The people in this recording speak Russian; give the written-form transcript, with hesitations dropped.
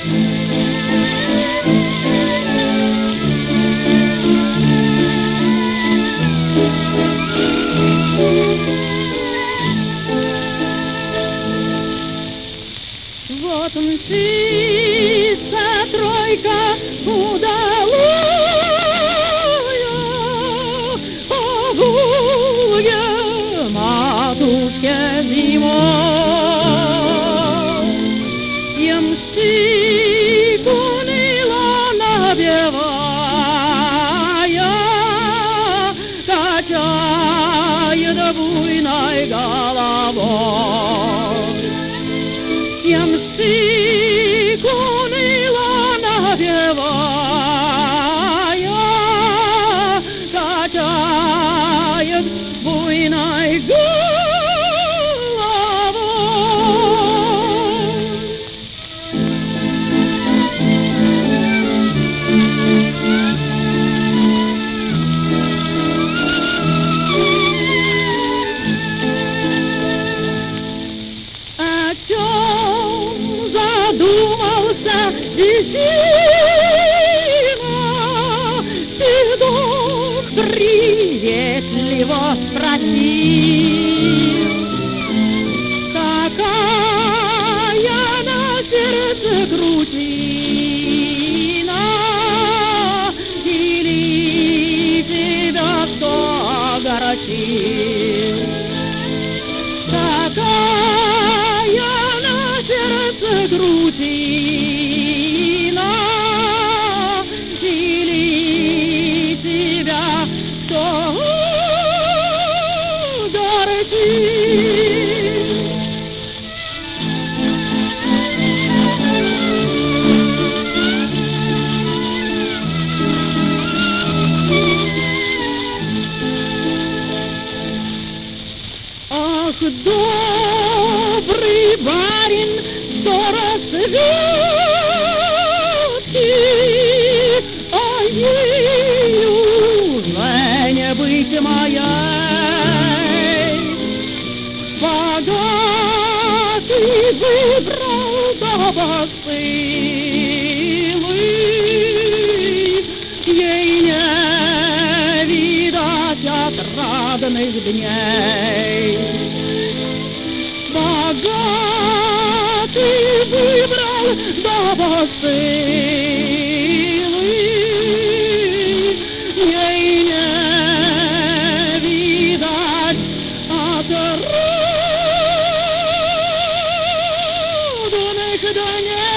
Вот мчится тройка удалую, огуя матушке зимой. Ямщик уныло напевая, качает буйной головой. Ямщик уныло напевая, качает буйной головой. О чем задумался Зина? Седок приветливо спросил. Какая на сердце грустина, или тебя кто огорчил? Какая на сердце грустина, или тебя кто огорчил? Ах, добрый барин, до рассветки, а ей уже не быть моей. Богатый выбрал добосылый, ей не видать отрадных дней. Богатый выбрал добосылый, ей не видать отрадных дней.